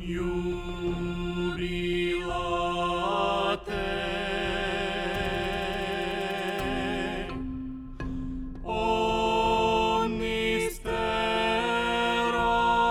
Jubilate omnis terra.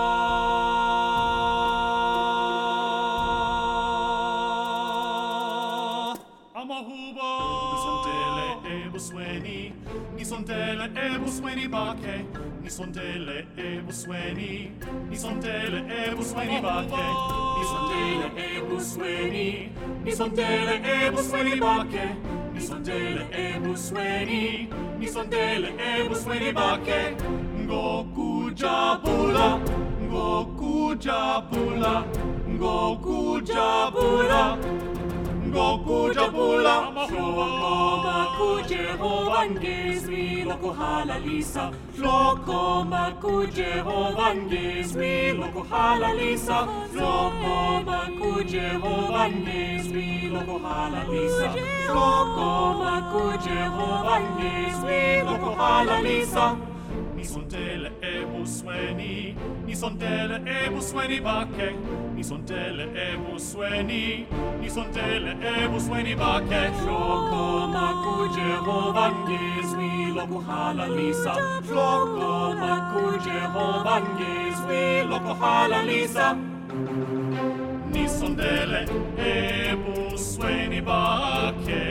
Amahuba Nisontele ebusweni, Nisontele ebusweni bake, Nisontele ebusweni, Nisontele ebusweni bake, Nisontele ebusweni, Nisontele ebusweni bake, Nisontele ebusweni, Nisontele ebusweni bake. Ngokujabula, ngokujabula, ngokujabula, ngokujabula. Hlokoma kuJehova ngizwi lokuhalalisa, hlokoma kuJehova ngizwi lokuhalalisa, hlokoma kuJehova ngizwi lokuhalalisa, hlokoma kuJehova ngizwi lokuhalalisa. Nisontele ebusweni, Nisontele ebusweni bake, Nisontele ebusweni, Nisontele ebusweni bake. Hlokoma kuJehova ngizwi lokuhalalisa, hlokoma kuJehova ngizwi lokuhalalisa. Nisontele ebusweni bake,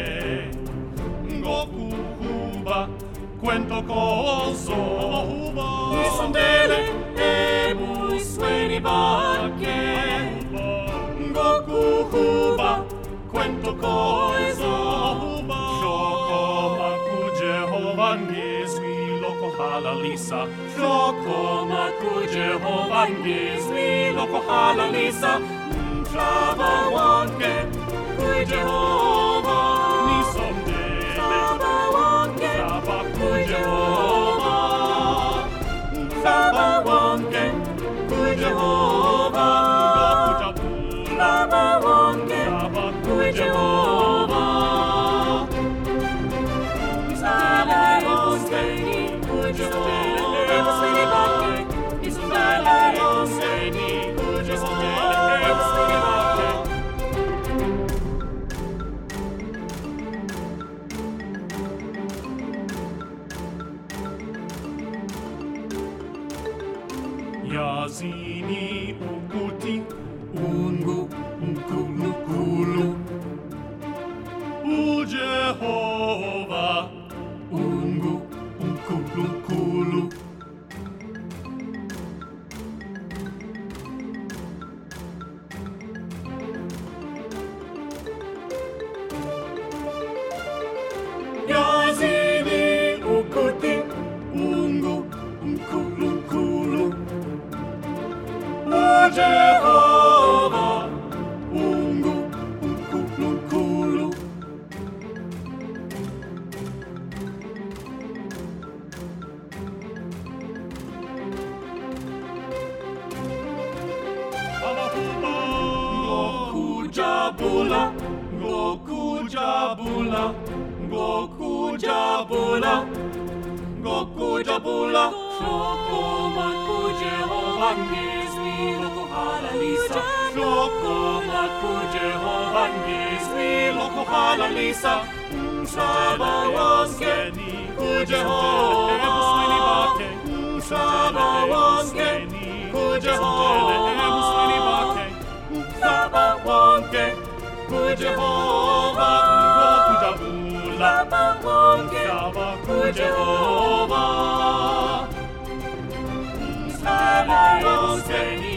ngokuhuba kwento kozo. Nisontele ebusweni bake, ngokuhuba kwento kozo. Hlokoma kuJehova ngizwi lokuhalalisa, hlokoma kuJehova ngizwi lokuhalalisa. Mhlaba wonke kuJehova, mhlaba wonke kuJehova, mhlaba wonke kuJehova, mhlaba wonke kuJehova. Nisontele ebusweni kuJehova, Nisontele ebusweni kuJehova. Yazini ukuti Ungu unkulunkulu, uJehova Ungu unkulunkulu. yazini Ukuti Ungu unkulunkulu, uJehova Ungu unkulunkulu. Amahuba Ngokujabula, ngokujabula, ngokujabula, ngokujabula. hlokoma kuJehova ngizwi lokuhalalisa, hlokoma kuJehova ngizwi lokuhalalisa. Mhlaba wonke kuJehova, mhlaba wonke kuJehova, mhlaba wonke kuJehova, Ngokujabula, mhlaba wonke kuJehova. Mhlaba wonke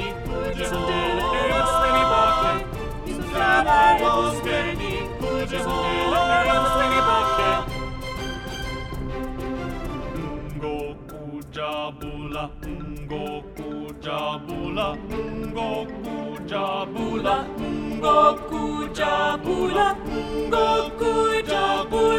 kuJehova, mhlaba wonke kuJehova. ngokujabula, ngokujabula, ngokujabula, Ngokujabula, ngokujabula,